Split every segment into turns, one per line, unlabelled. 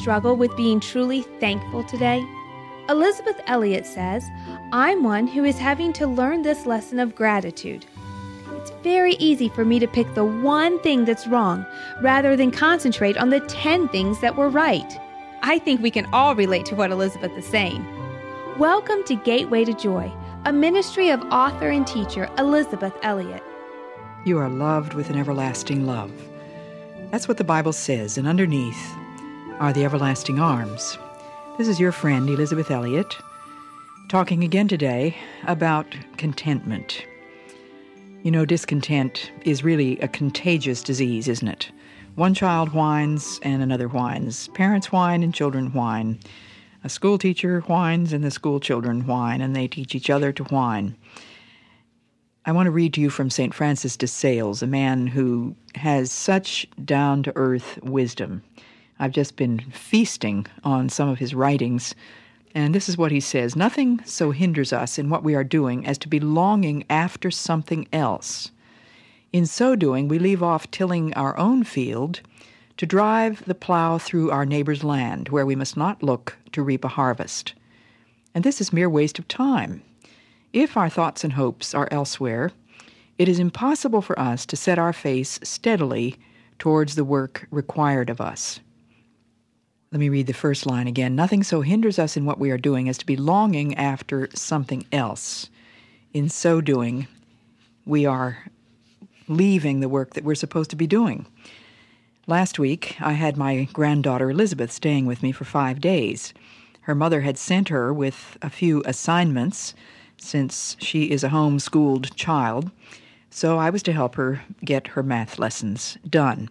struggle with being truly thankful today? Elizabeth Elliot says, "I'm one who is having to learn this lesson of gratitude. It's very easy for me to pick the one thing that's wrong rather than concentrate on the 10 things that were right." I think we can all relate to what Elizabeth is saying. Welcome to Gateway to Joy, a ministry of author and teacher Elizabeth Elliot.
You are loved with an everlasting love. That's what the Bible says, and underneath are the everlasting arms. This is your friend, Elizabeth Elliot, talking again today about contentment. You know, discontent is really a contagious disease, isn't it? One child whines and another whines. Parents whine and children whine. A school teacher whines and the school children whine, and they teach each other to whine. I want to read to you from St. Francis de Sales, a man who has such down-to-earth wisdom. I've just been feasting on some of his writings, and this is what he says: "Nothing so hinders us in what we are doing as to be longing after something else. In so doing, we leave off tilling our own field to drive the plow through our neighbor's land, where we must not look to reap a harvest. And this is mere waste of time. If our thoughts and hopes are elsewhere, it is impossible for us to set our face steadily towards the work required of us." Let me read the first line again. "Nothing so hinders us in what we are doing as to be longing after something else. In so doing, we are leaving the work that we're supposed to be doing." Last week, I had my granddaughter Elizabeth staying with me for 5 days. Her mother had sent her with a few assignments since she is a home-schooled child, so I was to help her get her math lessons done.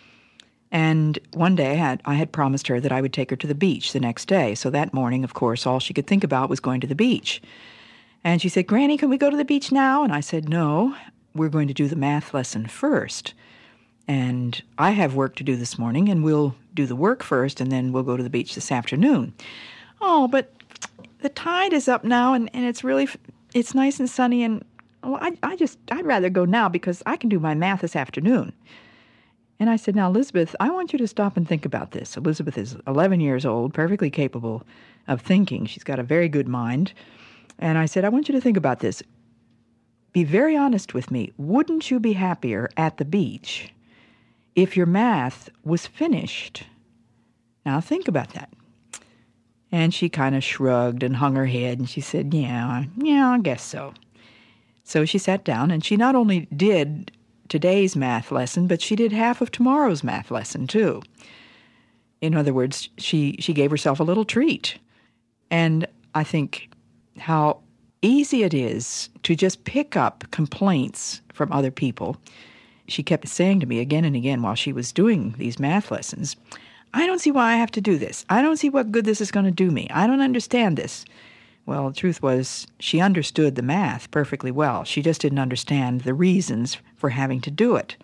And one day I had promised her that I would take her to the beach the next day, so that morning, of course, all she could think about was going to the beach. And she said, "Granny, can we go to the beach now?" And I said, "No, we're going to do the math lesson first. And I have work to do this morning, and we'll do the work first, and then we'll go to the beach this afternoon." "Oh, but the tide is up now, and it's nice and sunny, and I'd rather go now because I can do my math this afternoon." And I said, "Now, Elizabeth, I want you to stop and think about this." Elizabeth is 11 years old, perfectly capable of thinking. She's got a very good mind. And I said, "I want you to think about this. Be very honest with me. Wouldn't you be happier at the beach if your math was finished? Now, think about that." And she kind of shrugged and hung her head, and she said, yeah, I guess so." So she sat down, and she not only did today's math lesson, but she did half of tomorrow's math lesson, too. In other words, she gave herself a little treat. And I think how easy it is to just pick up complaints from other people. She kept saying to me again and again while she was doing these math lessons, "I don't see why I have to do this. I don't see what good this is going to do me. I don't understand this." Well, the truth was, she understood the math perfectly well. She just didn't understand the reasons for having to do it.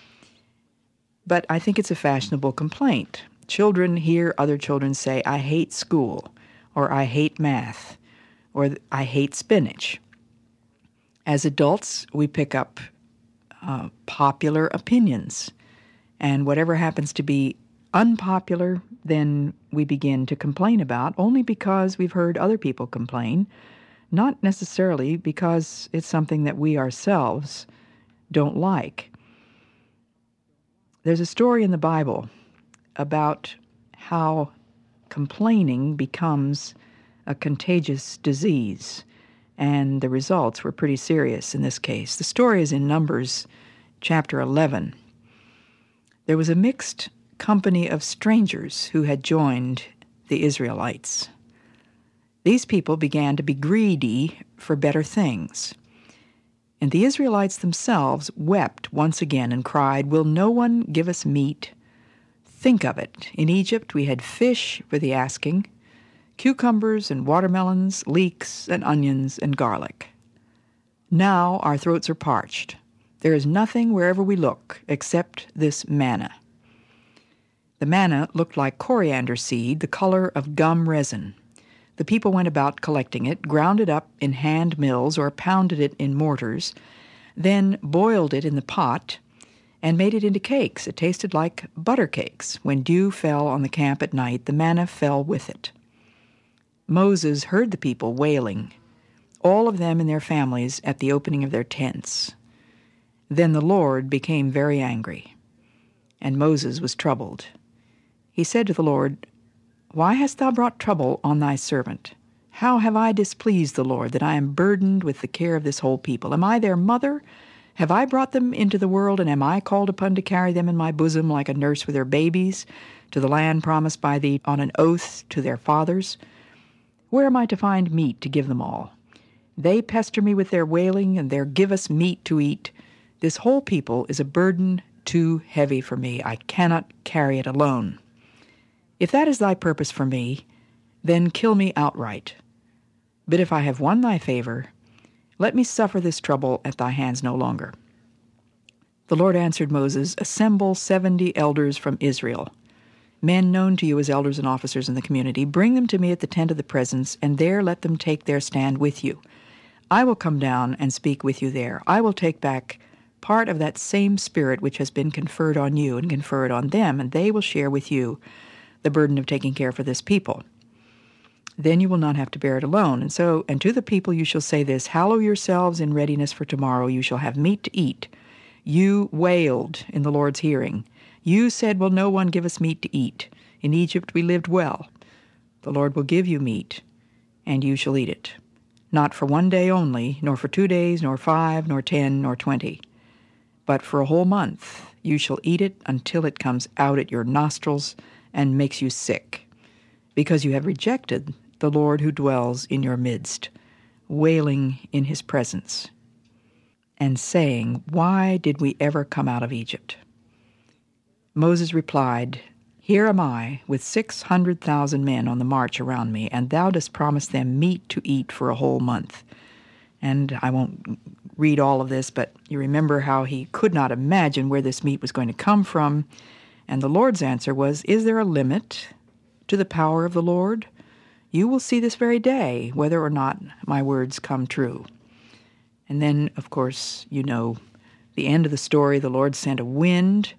But I think it's a fashionable complaint. Children hear other children say, "I hate school," or "I hate math," or "I hate spinach." As adults, we pick up popular opinions, and whatever happens to be unpopular, then we begin to complain about, only because we've heard other people complain, not necessarily because it's something that we ourselves don't like. There's a story in the Bible about how complaining becomes a contagious disease, and the results were pretty serious in this case. The story is in Numbers chapter 11. There was a mixed company of strangers who had joined the Israelites. These people began to be greedy for better things. And the Israelites themselves wept once again and cried, "Will no one give us meat? Think of it. In Egypt we had fish for the asking, cucumbers and watermelons, leeks and onions and garlic. Now our throats are parched. There is nothing wherever we look except this manna." The manna looked like coriander seed, the color of gum resin. The people went about collecting it, ground it up in hand mills or pounded it in mortars, then boiled it in the pot, and made it into cakes. It tasted like butter cakes. When dew fell on the camp at night, the manna fell with it. Moses heard the people wailing, all of them and their families, at the opening of their tents. Then the Lord became very angry, and Moses was troubled. He said to the Lord, "Why hast thou brought trouble on thy servant? How have I displeased the Lord, that I am burdened with the care of this whole people? Am I their mother? Have I brought them into the world, and am I called upon to carry them in my bosom like a nurse with her babies, to the land promised by thee on an oath to their fathers? Where am I to find meat to give them all? They pester me with their wailing, and their give us meat to eat. This whole people is a burden too heavy for me. I cannot carry it alone. If that is thy purpose for me, then kill me outright. But if I have won thy favor, let me suffer this trouble at thy hands no longer." The Lord answered Moses, "Assemble 70 elders from Israel, men known to you as elders and officers in the community. Bring them to me at the tent of the presence, and there let them take their stand with you. I will come down and speak with you there. I will take back part of that same spirit which has been conferred on you and conferred on them, and they will share with you the burden of taking care for this people. Then you will not have to bear it alone. And to the people you shall say this, hallow yourselves in readiness for tomorrow. You shall have meat to eat. You wailed in the Lord's hearing. You said, will no one give us meat to eat? In Egypt we lived well. The Lord will give you meat, and you shall eat it. Not for 1 day only, nor for 2 days, nor 5, nor 10, nor 20. But for a whole month you shall eat it until it comes out at your nostrils and makes you sick, because you have rejected the Lord who dwells in your midst, wailing in his presence, and saying, why did we ever come out of Egypt? Moses replied, Here am I, with 600,000 men on the march around me, and thou dost promise them meat to eat for a whole month. And I won't read all of this, but you remember how he could not imagine where this meat was going to come from. And the Lord's answer was, Is there a limit to the power of the Lord? You will see this very day whether or not my words come true. And then, of course, you know the end of the story. The Lord sent a wind,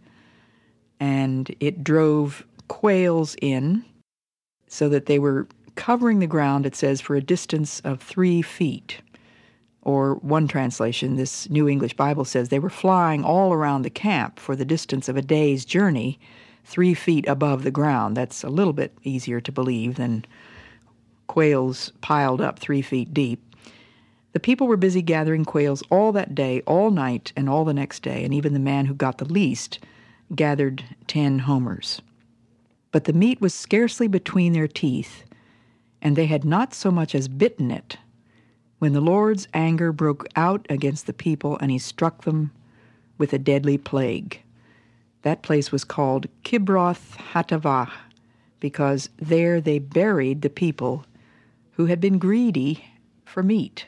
and it drove quails in so that they were covering the ground, it says, for a distance of 3 feet. Or one translation, this New English Bible says, they were flying all around the camp for the distance of a day's journey, 3 feet above the ground. That's a little bit easier to believe than quails piled up 3 feet deep. The people were busy gathering quails all that day, all night, and all the next day, and even the man who got the least gathered 10 homers. But the meat was scarcely between their teeth, and they had not so much as bitten it, when the Lord's anger broke out against the people, and he struck them with a deadly plague. That place was called Kibroth Hattaavah, because there they buried the people who had been greedy for meat.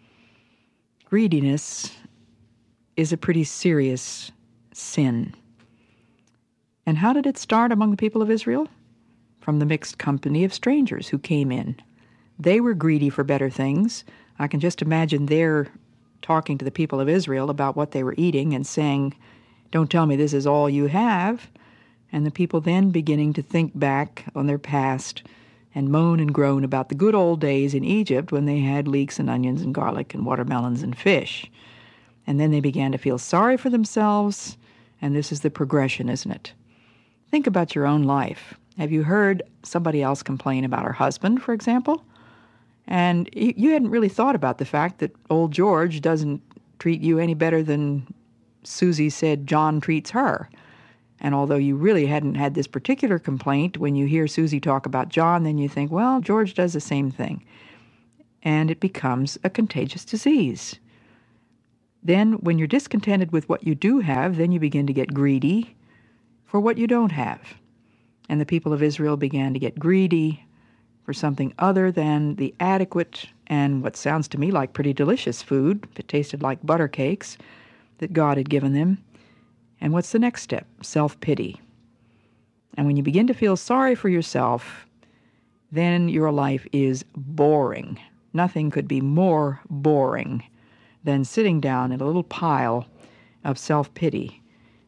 Greediness is a pretty serious sin. And how did it start among the people of Israel? From the mixed company of strangers who came in. They were greedy for better things. I can just imagine their talking to the people of Israel about what they were eating and saying, Don't tell me this is all you have. And the people then beginning to think back on their past and moan and groan about the good old days in Egypt when they had leeks and onions and garlic and watermelons and fish. And then they began to feel sorry for themselves, and this is the progression, isn't it? Think about your own life. Have you heard somebody else complain about her husband, for example? And you hadn't really thought about the fact that old George doesn't treat you any better than Susie said John treats her. And although you really hadn't had this particular complaint, when you hear Susie talk about John, then you think, well, George does the same thing. And it becomes a contagious disease. Then when you're discontented with what you do have, then you begin to get greedy for what you don't have. And the people of Israel began to get greedy for something other than the adequate and what sounds to me like pretty delicious food that tasted like butter cakes that God had given them. And what's the next step? Self-pity. And when you begin to feel sorry for yourself, then your life is boring. Nothing could be more boring than sitting down in a little pile of self-pity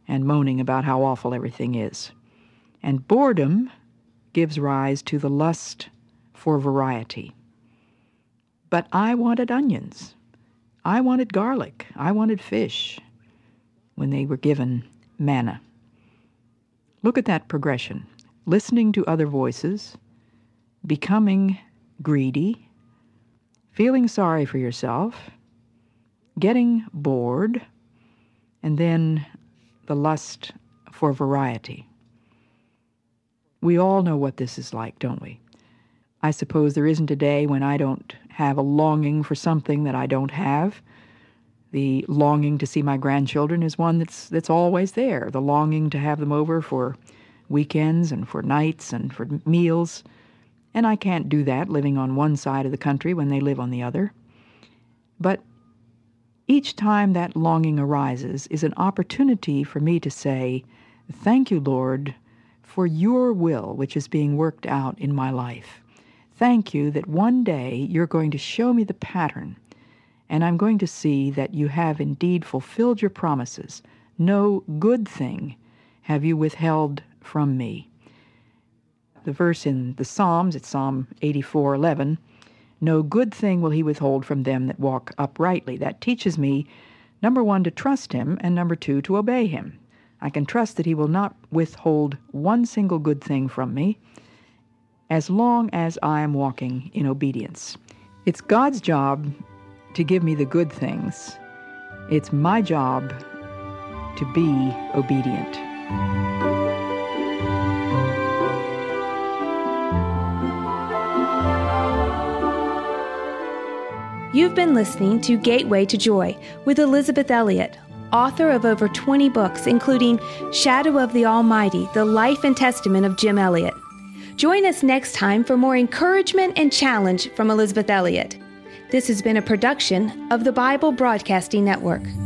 and moaning about how awful everything is. And boredom gives rise to the lust for variety. But I wanted onions. I wanted garlic. I wanted fish when they were given manna. Look at that progression. Listening to other voices, becoming greedy, feeling sorry for yourself, getting bored, and then the lust for variety. We all know what this is like, don't we? I suppose there isn't a day when I don't have a longing for something that I don't have. The longing to see my grandchildren is one that's always there. The longing to have them over for weekends and for nights and for meals. And I can't do that living on one side of the country when they live on the other. But each time that longing arises is an opportunity for me to say, thank you, Lord, for your will which is being worked out in my life. Thank you that one day you're going to show me the pattern, and I'm going to see that you have indeed fulfilled your promises. No good thing have you withheld from me. The verse in the Psalms, it's Psalm 84:11, no good thing will he withhold from them that walk uprightly. That teaches me, number one, to trust him, and number two, to obey him. I can trust that he will not withhold one single good thing from me as long as I am walking in obedience. It's God's job to give me the good things. It's my job to be obedient.
You've been listening to Gateway to Joy with Elisabeth Elliot, author of over 20 books, including Shadow of the Almighty, The Life and Testament of Jim Elliot. Join us next time for more encouragement and challenge from Elisabeth Elliot. This has been a production of the Bible Broadcasting Network.